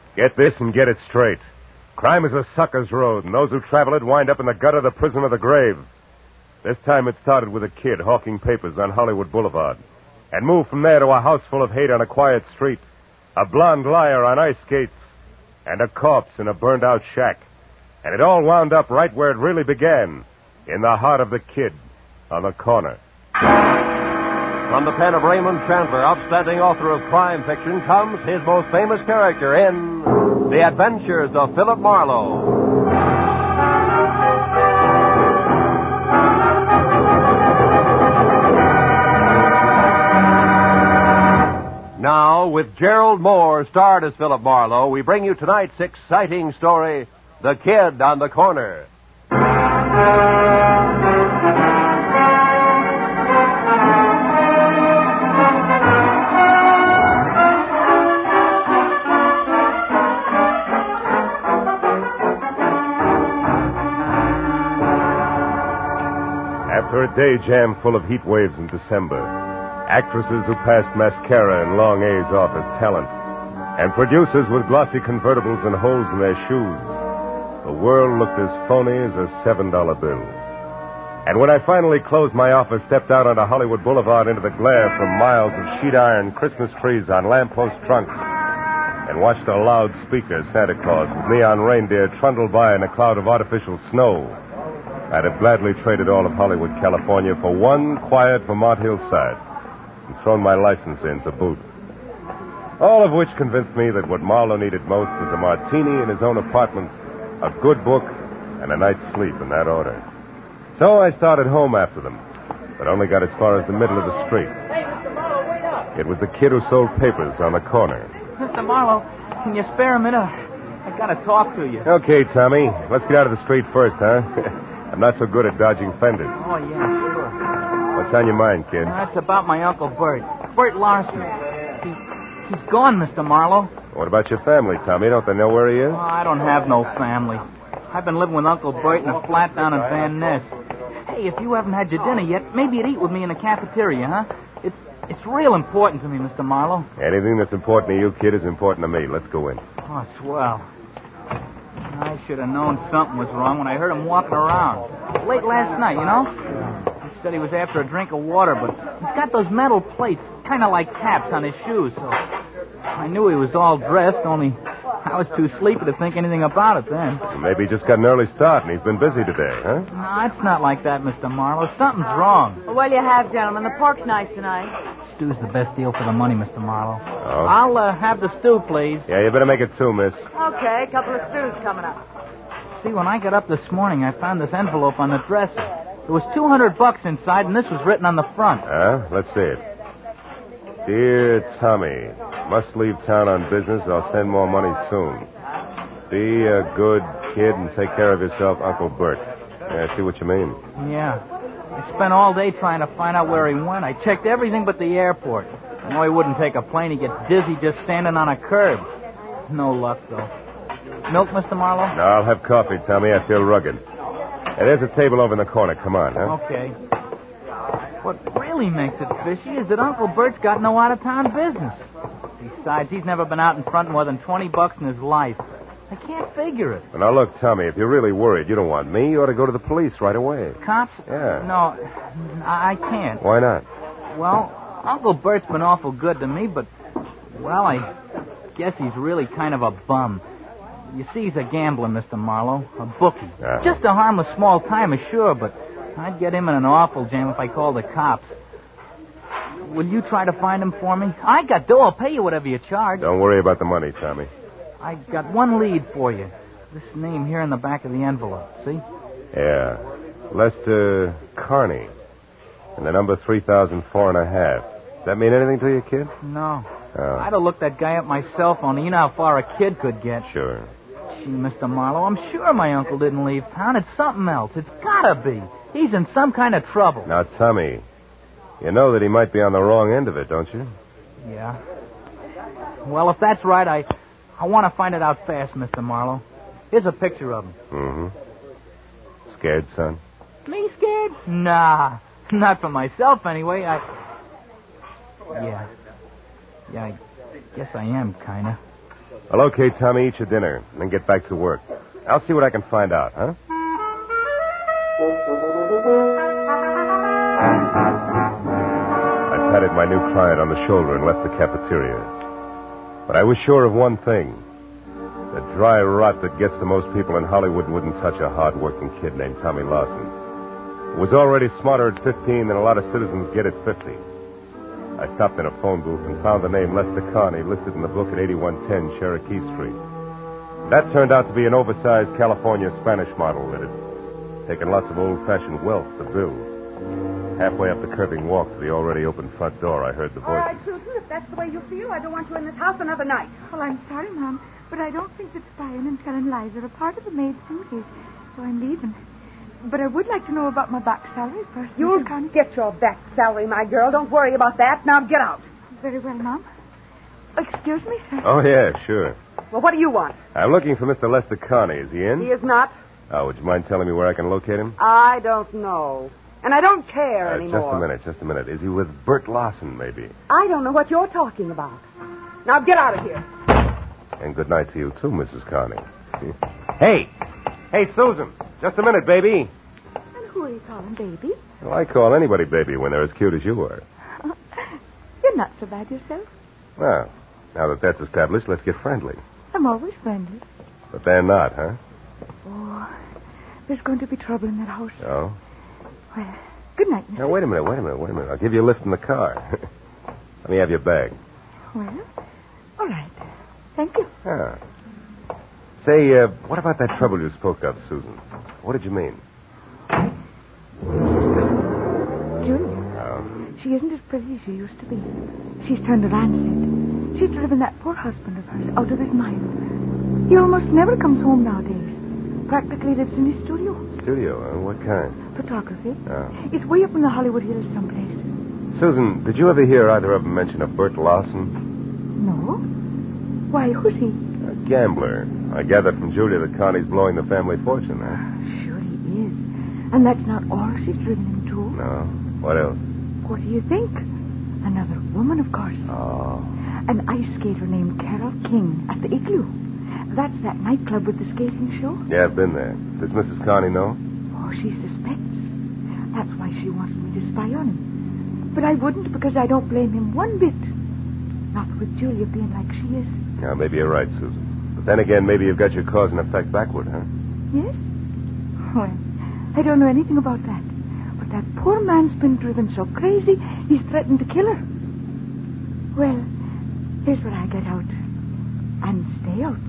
Get this and get it straight. Crime is a sucker's road, and those who travel it wind up in the gut of the prison of the grave. This time it started with a kid hawking papers on Hollywood Boulevard, and moved from there to a house full of hate on a quiet street, a blonde liar on ice skates, and a corpse in a burned-out shack. And it all wound up right where it really began, in the heart of the kid on the corner. From the pen of Raymond Chandler, outstanding author of crime fiction, comes his most famous character in The Adventures of Philip Marlowe. Now, with Gerald Moore starred as Philip Marlowe, we bring you tonight's exciting story, The Kid on the Corner. After a day jam full of heat waves in December, actresses who passed mascara and long A's off as talent, and producers with glossy convertibles and holes in their shoes, the world looked as phony as a $7 bill. And when I finally closed my office, stepped out onto Hollywood Boulevard into the glare from miles of sheet iron Christmas trees on lamppost trunks, and watched a loudspeaker Santa Claus with neon reindeer trundle by in a cloud of artificial snow, I'd have gladly traded all of Hollywood, California for one quiet Vermont hillside and thrown my license in to boot. All of which convinced me that what Marlowe needed most was a martini in his own apartment, a good book, and a night's sleep in that order. So I started home after them, but only got as far as the middle of the street. Hey, Mr. Marlowe, wait up. It was the kid who sold papers on the corner. Mr. Marlowe, can you spare a minute? I gotta talk to you. Okay, Tommy. Let's get out of the street first, huh? I'm not so good at dodging fenders. Oh, yeah, sure. What's on your mind, kid? That's about my Uncle Bert. Bert Larson. He's gone, Mr. Marlowe. What about your family, Tommy? Don't they know where he is? Oh, I don't have no family. I've been living with Uncle Bert in a flat down in Van Ness. Hey, if you haven't had your dinner yet, maybe you'd eat with me in the cafeteria, huh? It's real important to me, Mr. Marlowe. Anything that's important to you, kid, is important to me. Let's go in. Oh, swell. I should have known something was wrong when I heard him walking around. Late last night, you know? He said he was after a drink of water, but he's got those metal plates, kind of like caps on his shoes, so I knew he was all dressed, only I was too sleepy to think anything about it then. Maybe he just got an early start and he's been busy today, huh? No, it's not like that, Mr. Marlowe. Something's wrong. Well, what'll you have, gentlemen? The pork's nice tonight. Stew's the best deal for the money, Mr. Marlowe. Oh? I'll have the stew, please. Yeah, you better make it two, miss. Okay, a couple of stews coming up. See, when I got up this morning, I found this envelope on the dresser. There was $200 inside, and this was written on the front. Huh? Let's see it. Dear Tommy, must leave town on business. I'll send more money soon. Be a good kid and take care of yourself, Uncle Bert. Yeah, I see what you mean. Yeah. I spent all day trying to find out where he went. I checked everything but the airport. I know he wouldn't take a plane. He gets dizzy just standing on a curb. No luck, though. Milk, Mr. Marlowe? No, I'll have coffee, Tommy. I feel rugged. Hey, there's a table over in the corner. Come on, huh? Okay. What really makes it fishy is that Uncle Bert's got no out-of-town business. Besides, he's never been out in front more than $20 in his life. I can't figure it. Well, now, look, Tommy, if you're really worried, you don't want me. You ought to go to the police right away. Cops? Yeah. No, I can't. Why not? Well, Uncle Bert's been awful good to me, but, well, I guess he's really kind of a bum. You see, he's a gambler, Mr. Marlowe, a bookie. Uh-huh. Just a harmless small-timer, sure, but I'd get him in an awful jam if I called the cops. Will you try to find him for me? I got dough. I'll pay you whatever you charge. Don't worry about the money, Tommy. I got one lead for you. This name here in the back of the envelope, see? Yeah. Lester Carney. And the number 3004.5. Does that mean anything to you, kid? No. Oh. I'd have looked that guy up my cell phone. You know how far a kid could get. Sure. Gee, Mr. Marlowe, I'm sure my uncle didn't leave town. It's something else. It's gotta be. He's in some kind of trouble. Now, Tommy, you know that he might be on the wrong end of it, don't you? Yeah. Well, if that's right, I want to find it out fast, Mr. Marlowe. Here's a picture of him. Mm-hmm. Scared, son? Me scared? Nah. Not for myself, anyway. Yeah, I guess I am, kinda. I'll locate Tommy, eat your dinner, and then get back to work. I'll see what I can find out, huh? I patted my new client on the shoulder and left the cafeteria. But I was sure of one thing. The dry rot that gets to most people in Hollywood wouldn't touch a hard-working kid named Tommy Lawson. Who was already smarter at 15 than a lot of citizens get at 50. I stopped in a phone booth and found the name Lester Carney listed in the book at 8110 Cherokee Street. That turned out to be an oversized California Spanish model that had taken lots of old-fashioned wealth to build. Halfway up the curving walk to the already open front door, I heard the voice. All right, Susan, if that's the way you feel, I don't want you in this house another night. Well, I'm sorry, Mom, but I don't think that spying and telling lies are a part of the maid's duties, so I'm leaving. But I would like to know about my back salary first. You'll get your back salary, my girl. Don't worry about that. Now get out. Very well, Mom. Excuse me, sir. Oh, yeah, sure. Well, what do you want? I'm looking for Mr. Lester Carney. Is he in? He is not. Oh, would you mind telling me where I can locate him? I don't know. And I don't care anymore. Just a minute. Is he with Bert Lawson, maybe? I don't know what you're talking about. Now get out of here. And good night to you, too, Mrs. Carney. Hey, Susan. Just a minute, baby. And who are you calling baby? Well, I call anybody baby when they're as cute as you are. You're not so bad yourself. Well, now that that's established, let's get friendly. I'm always friendly. But they're not, huh? Oh, there's going to be trouble in that house. Oh? Well, good night, Mr. Now, wait a minute. I'll give you a lift in the car. Let me have your bag. Well, all right. Thank you. Ah. Say, what about that trouble you spoke of, Susan? What did you mean? Julia. Oh. She isn't as pretty as she used to be. She's turned a rancid. She's driven that poor husband of hers out of his mind. He almost never comes home nowadays. Practically lives in his studio. Studio, huh? What kind? Photography. Oh. It's way up in the Hollywood Hills someplace. Susan, did you ever hear either of them mention of Bert Lawson? No. Why, who's he? A gambler. I gathered from Julia that Connie's blowing the family fortune, huh? Sure he is. And that's not all she's driven him to. No. What else? What do you think? Another woman, of course. Oh. An ice skater named Carol King at the Igloo. That's that nightclub with the skating show. Yeah, I've been there. Does Mrs. Connie know? Oh, she suspects. That's why she wanted me to spy on him. But I wouldn't because I don't blame him one bit. Not with Julia being like she is. Yeah, maybe you're right, Susan. But then again, maybe you've got your cause and effect backward, huh? Yes? Well, I don't know anything about that. But that poor man's been driven so crazy, he's threatened to kill her. Well, here's where I get out. And stay out.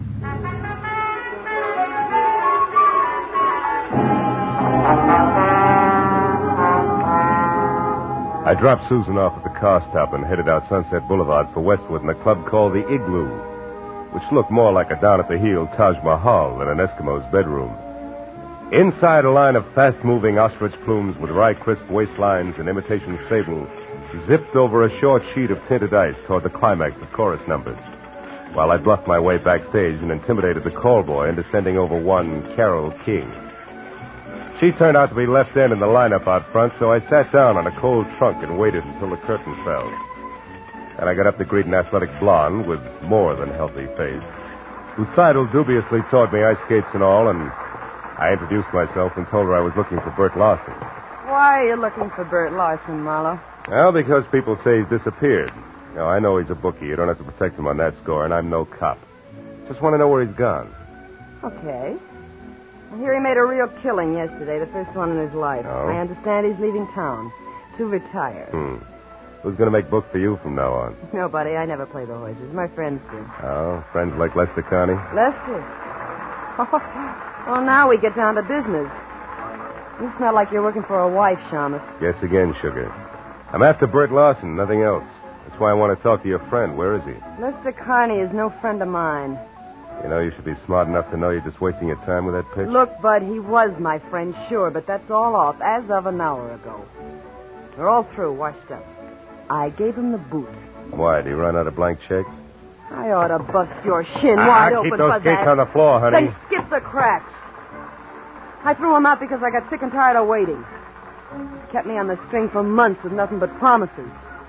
I dropped Susan off at the car stop and headed out Sunset Boulevard for Westwood in a club called the Igloo, which looked more like a down-at-the-heel Taj Mahal than an Eskimo's bedroom. Inside, a line of fast-moving ostrich plumes with rye-crisp waistlines and imitation sable zipped over a short sheet of tinted ice toward the climax of chorus numbers, while I bluffed my way backstage and intimidated the call boy into sending over one Carol King. She turned out to be left end in the lineup out front, so I sat down on a cold trunk and waited until the curtain fell. And I got up to greet an athletic blonde with more than healthy face, who sidled dubiously toward me, ice skates and all, and I introduced myself and told her I was looking for Bert Lawson. Why are you looking for Bert Lawson, Marlowe? Well, because people say he's disappeared. Now, I know he's a bookie. You don't have to protect him on that score, and I'm no cop. Just want to know where he's gone. Okay. I hear he made a real killing yesterday, the first one in his life. Oh? I understand he's leaving town to retire. Who's going to make book for you from now on? Nobody. I never play the horses. My friends do. Oh, friends like Lester Carney? Lester? Well, now we get down to business. You smell like you're working for a wife, Shamus. Guess again, sugar. I'm after Bert Lawson, nothing else. That's why I want to talk to your friend. Where is he? Lester Carney is no friend of mine. You know, you should be smart enough to know you're just wasting your time with that pitch. Look, Bud, he was my friend, sure, but that's all off, as of an hour ago. We're all through, washed up. I gave him the boot. Why, did he run out of blank checks? I ought to bust your shin wide open keep those for skates that. on the floor, honey. Then skip the cracks. I threw him out because I got sick and tired of waiting. He kept me on the string for months with nothing but promises.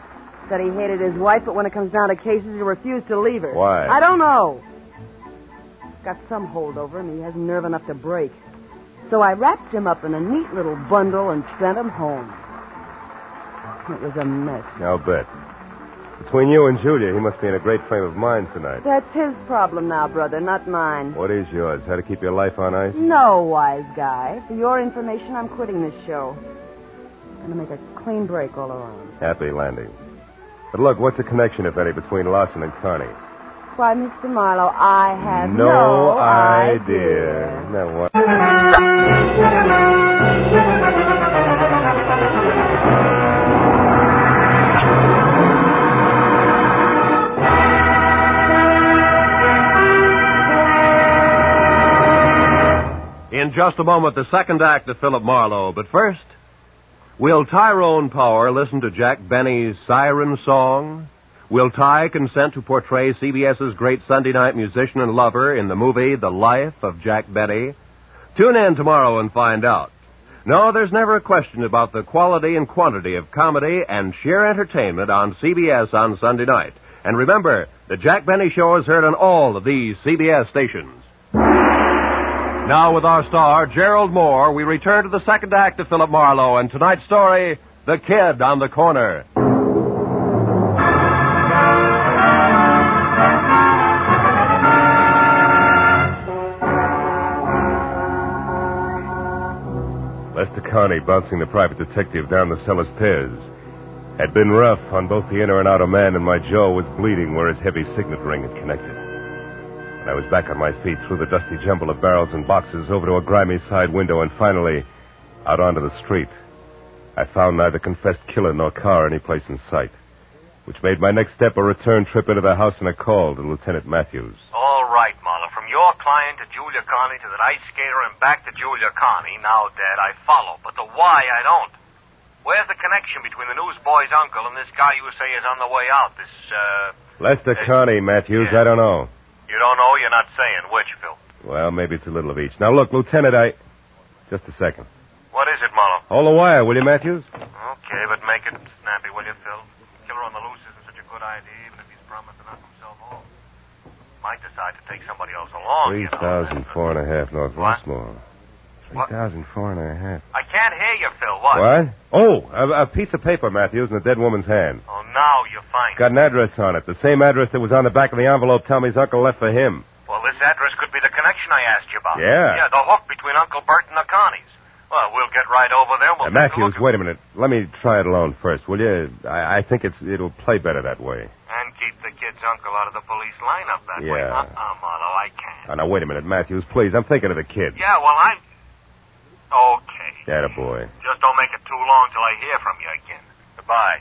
Said he hated his wife, but when it comes down to cases, he refused to leave her. Why? I don't know. Got some hold over him. He hasn't nerve enough to break. So I wrapped him up in a neat little bundle and sent him home. It was a mess. I'll bet. Between you and Julia, he must be in a great frame of mind tonight. That's his problem now, brother, not mine. What is yours? How to keep your life on ice? No, wise guy. For your information, I'm quitting this show. I'm going to make a clean break all around. Happy landing. But look, what's the connection, if any, between Lawson and Connie? Why, Mr. Marlowe, I have No idea. Now what? In just a moment, the second act of Philip Marlowe. But first, will Tyrone Power listen to Jack Benny's Siren Song? Will Ty consent to portray CBS's great Sunday night musician and lover in the movie The Life of Jack Benny? Tune in tomorrow and find out. No, there's never a question about the quality and quantity of comedy and sheer entertainment on CBS on Sunday night. And remember, the Jack Benny Show is heard on all of these CBS stations. Now, with our star, Gerald Moore, we return to the second act of Philip Marlowe and tonight's story, The Kid on the Corner. Lester Connie, bouncing the private detective down the cellar stairs, had been rough on both the inner and outer man, and my jaw was bleeding where his heavy signet ring had connected. I was back on my feet through the dusty jumble of barrels and boxes over to a grimy side window and finally out onto the street. I found neither confessed killer nor car any place in sight, which made my next step a return trip into the house and a call to Lieutenant Matthews. All right, Marlowe. From your client to Julia Connie to that ice skater and back to Julia Connie, now dead, I follow. But the why, I don't. Where's the connection between the newsboy's uncle and this guy you say is on the way out? Lester Connie, Matthews, yeah. I don't know. You don't know? You're not saying which, Phil. Well, maybe it's a little of each. Now, look, Lieutenant, Just a second. What is it, Marlowe? Hold the wire, will you, Matthews? Okay, but make it snappy, will you, Phil? Killer on the loose isn't such a good idea, even if he's promised to knock himself off. Might decide to take somebody else along, 3,004.5 North What? Westmore. What? 3,004.5. I can't hear you, Phil. What? What? Oh, a piece of paper, Matthews, in a dead woman's hand. Oh, now you find Got an address on it. The same address that was on the back of the envelope Tommy's uncle left for him. Well, this address could be the connection I asked you about. Yeah. Yeah, the hook between Uncle Bert and the Connies. Well, we'll get right over there. We'll take a Matthews, look wait a minute. Let me try it alone first, will you? I think it'll play better that way. And keep the kid's uncle out of the police lineup that way. Yeah. Marlowe, I can't. Oh, now, wait a minute, Matthews, please. I'm thinking of the kid. Yeah, well, Okay. Attaboy. Just don't make it too long till I hear from you again. Goodbye.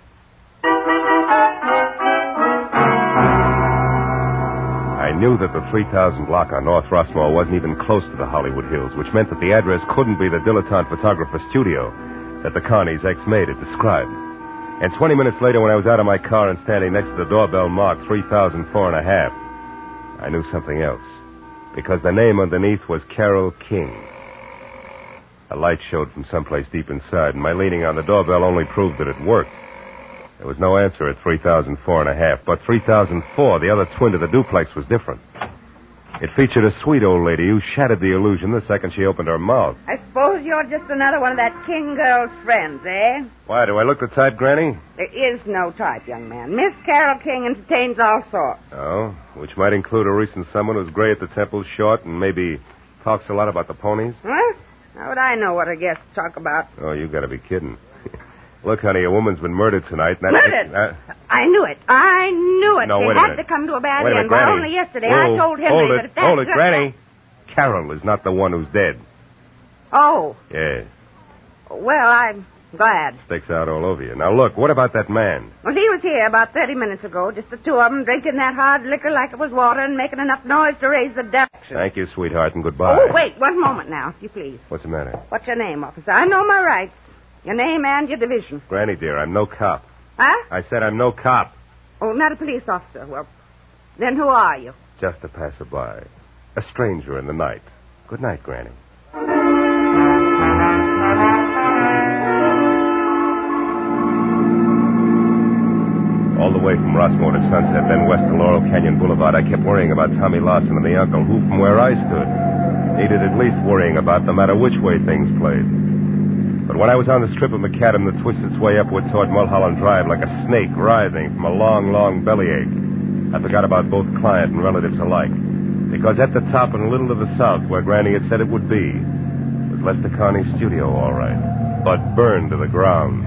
I knew that the 3000 block on North Rossmore wasn't even close to the Hollywood Hills, which meant that the address couldn't be the dilettante photographer studio that the Connie's ex-maid had described. And 20 minutes later, when I was out of my car and standing next to the doorbell marked 3004.5, I knew something else. Because the name underneath was Carol King. A light showed from someplace deep inside, and my leaning on the doorbell only proved that it worked. There was no answer at 3004.5, but 3004, the other twin to the duplex, was different. It featured a sweet old lady who shattered the illusion the second she opened her mouth. I suppose you're just another one of that King girl's friends, eh? Why, do I look the type, Granny? There is no type, young man. Miss Carol King entertains all sorts. Oh, which might include a recent someone who's gray at the temples, short, and maybe talks a lot about the ponies? Huh? How would I know what her guests talk about? Oh, you gotta be kidding. Look, honey, a woman's been murdered tonight. And Murdered? I knew it. I knew it. No, She wait a had minute. to come to a bad Wait a end. minute, Why, Granny. only yesterday Whoa, I told Henry that if that... Hold it, Granny. Carol is not the one who's dead. Oh. Yeah, Well, I'm glad. sticks out all over you. Now, look, what about that man? Well, he was here about 30 minutes ago, just the two of them, drinking that hard liquor like it was water and making enough noise to raise the deck. Thank you, sweetheart, and goodbye. Oh, wait, one moment now, if you please. What's the matter? What's your name, officer? I know my rights. Your name and your division. Granny, dear, I'm no cop. Huh? I said I'm no cop. Oh, not a police officer. Well, then who are you? Just a passerby. A stranger in the night. Good night, Granny. away from Rossmore to Sunset, then west to Laurel Canyon Boulevard, I kept worrying about Tommy Lawson and the uncle, who, from where I stood, needed at least worrying about no matter which way things played. But when I was on the strip of macadam that twists its way upward toward Mulholland Drive like a snake writhing from a long, long bellyache, I forgot about both client and relatives alike. Because at the top and a little to the south, where Granny had said it would be, was Lester Carney's studio, all right, but burned to the ground.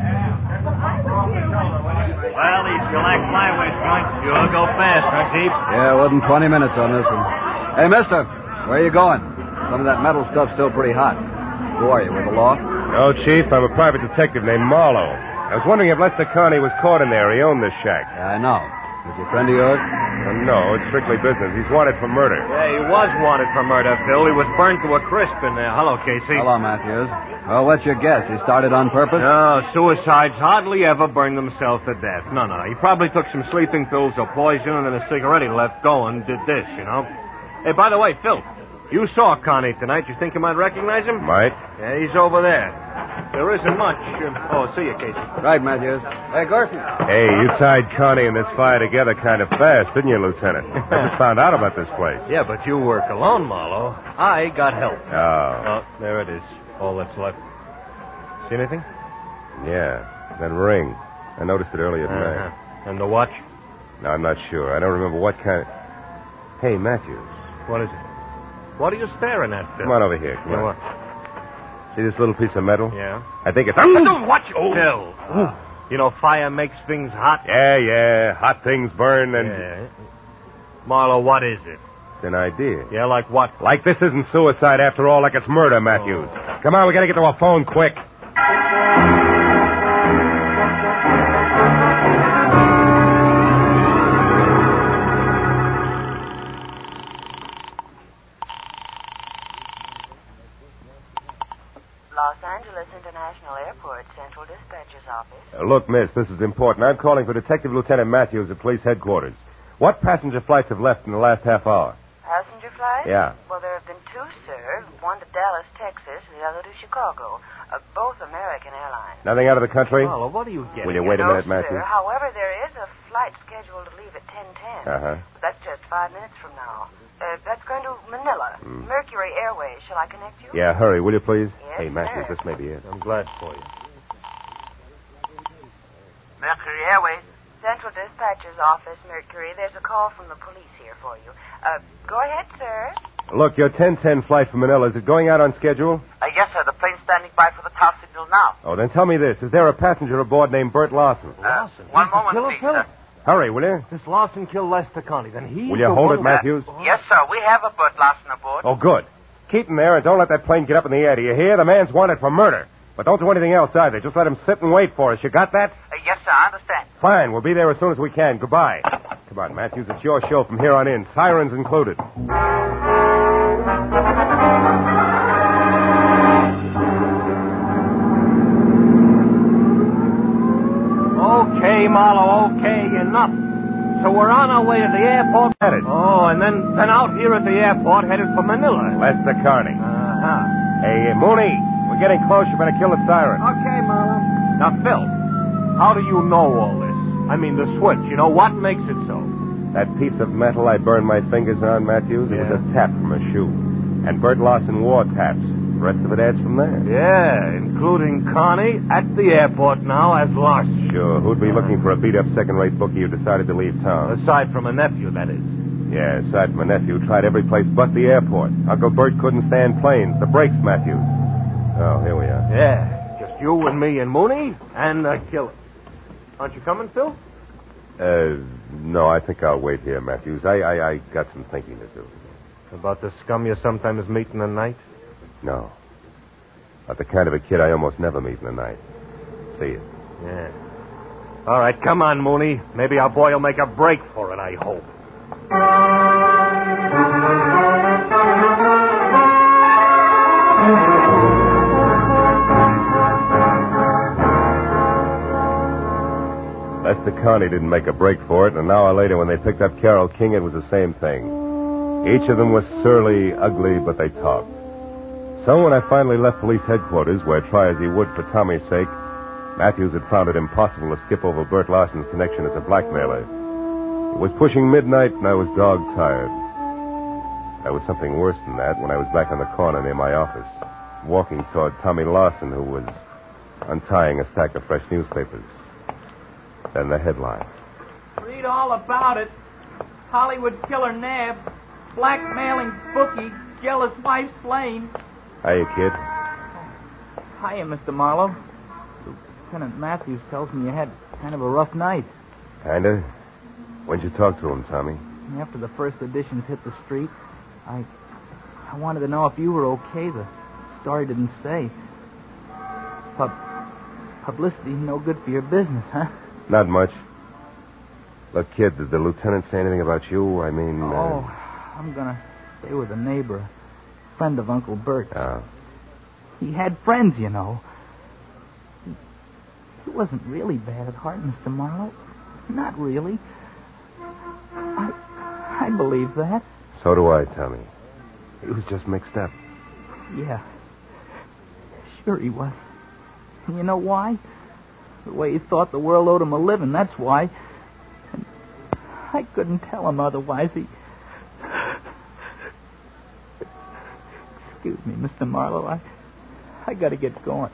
Well, these select flyway joints sure go fast, huh, Chief? Yeah, within 20 minutes on this one. Hey, mister, where are you going? Some of that metal stuff's still pretty hot. Who are you, with the law? No, Chief, I'm a private detective named Marlowe. I was wondering if Lester Carney was caught in there. He owned this shack. Yeah, I know. Is he a friend of yours? No, it's strictly business. He's wanted for murder. Yeah, he was wanted for murder, Phil. He was burned to a crisp in there. Hello, Casey. Hello, Matthews. Well, what's your guess? He started on purpose? No, suicides hardly ever burn themselves to death. No. He probably took some sleeping pills or poison and then a cigarette he left go and did this, you know. Hey, by the way, Phil, you saw Connie tonight. You think you might recognize him? Might. Yeah, he's over there. There isn't much. See you, Casey. Right, Matthews. Hey, Gerson. Hey, you tied Connie and this fire together kind of fast, didn't you, Lieutenant? I just found out about this place. Yeah, but you work alone, Marlowe. I got help. Oh. Oh, there it is. All that's left. See anything? Yeah, that ring. I noticed it earlier tonight. And the watch? No, I'm not sure. I don't remember what kind of... Hey, Matthews. What is it? What are you staring at, Phil? Come on over here. Come on. What? See this little piece of metal? Yeah. I think it's... Watch! Phil. You know, fire makes things hot. Yeah. Hot things burn and... Yeah. Marlowe, what is it? It's an idea. Yeah, like what? Like this isn't suicide after all, like it's murder, Matthews. Come on, we gotta get to our phone quick. Los Angeles International Airport, Central Dispatcher's Office. Look, miss, this is important. I'm calling for Detective Lieutenant Matthews at police headquarters. What passenger flights have left in the last half hour? Passenger flights? Yeah. Well, there have been two, sir. One to Dallas, Texas, the other to Chicago. Both American Airlines. Nothing out of the country? Marlowe, what are you getting? Will you wait a minute, No, Matthews? sir. However, there is a flight scheduled to leave at 10:10. Uh-huh. That's just 5 minutes from now. That's going to Manila. Mercury Airways. Shall I connect you? Yeah, hurry, will you please? Yes, Hey, Matthews, sir. this may be it. I'm glad for you. Mercury Airways. Central Dispatcher's Office, Mercury. There's a call from the police here for you. Go ahead, sir. Look, your 10:10 flight from Manila, is it going out on schedule? Yes, sir. The plane's standing by for the tower signal now. Oh, then tell me this. Is there a passenger aboard named Bert Lawson? Lawson? One He's the moment, killer, please, Phil? sir. Hurry, will you? This Lawson killed Lester Connie. Then he... Will you hold it, Matthews? Yes, sir. We have a Bert Larson aboard. Oh, good. Keep him there and don't let that plane get up in the air. Do you hear? The man's wanted for murder. But don't do anything else either. Just let him sit and wait for us. You got that? Yes, sir. I understand. Fine. We'll be there as soon as we can. Goodbye. Come on, Matthews. It's your show from here on in. Sirens included. Okay, Marlowe, okay, enough. So we're on our way to the airport. Headed. Oh, and then out here at the airport, headed for Manila. Lester Carney. Uh-huh. Hey, Mooney. We're getting close. You better kill the siren. Okay, Marlowe. Now, Phil, how do you know all this? I mean, the switch. You know, what makes it so? That piece of metal I burned my fingers on, Matthews, it was a tap from a shoe. And Bert Lawson wore taps. The rest of it adds from there. Yeah, including Connie at the airport now as Larson. Sure. Who'd be looking for a beat-up second-rate bookie who decided to leave town? Aside from a nephew, that is. Yeah, aside from a nephew, tried every place but the airport. Uncle Bert couldn't stand planes. The brakes, Matthews. Oh, here we are. Yeah, just you and me and Mooney and the killer. Aren't you coming, Phil? No, I think I'll wait here, Matthews. I got some thinking to do. About the scum you sometimes meet in the night? No. Not the kind of a kid I almost never meet in the night. See you. Yeah. All right, come on, Mooney. Maybe our boy will make a break for it, I hope. Lester Carney didn't make a break for it, and an hour later when they picked up Carol King, it was the same thing. Each of them was surly, ugly, but they talked. So when I finally left police headquarters, where try as he would for Tommy's sake, Matthews had found it impossible to skip over Bert Larson's connection as a blackmailer. It was pushing midnight, and I was dog-tired. There was something worse than that when I was back on the corner near my office, walking toward Tommy Lawson, who was untying a stack of fresh newspapers. Then the headline. Read all about it. Hollywood killer nabbed. Blackmailing bookie. Jealous wife slain. Hiya, kid. Hiya, Mr. Marlowe. Lieutenant Matthews tells me you had kind of a rough night. Kinda? When'd you talk to him, Tommy? After the first editions hit the street, I wanted to know if you were okay. The story didn't say. Publicity no good for your business, huh? Not much. Look, kid, did the lieutenant say anything about you? I mean... I'm gonna stay with a neighbor, a friend of Uncle Bert. Oh. He had friends, you know. He wasn't really bad at heart, Mr. Marlowe. Not really. I believe that. So do I, Tommy. He was just mixed up. Yeah. Sure he was. And you know why? The way he thought the world owed him a living, that's why. And I couldn't tell him otherwise. Excuse me, Mr. Marlowe. I gotta get going.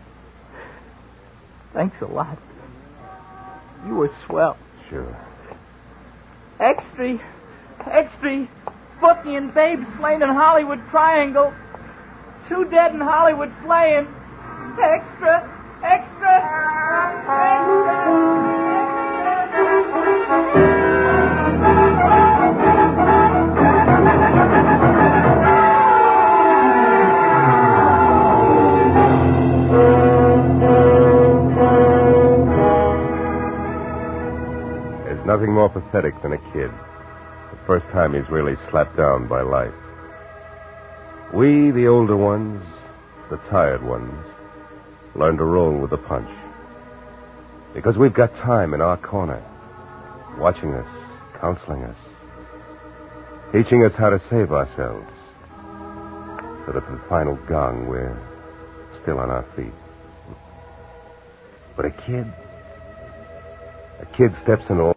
Thanks a lot. You were swell. Sure. Extra. Bookie and Babe slain in Hollywood Triangle. 2 dead in Hollywood slaying. Extra. There's nothing more pathetic than a kid. The first time he's really slapped down by life. We, the older ones, the tired ones, learn to roll with the punch. Because we've got time in our corner, watching us, counseling us, teaching us how to save ourselves, so that at the final gong, we're still on our feet. But a kid steps into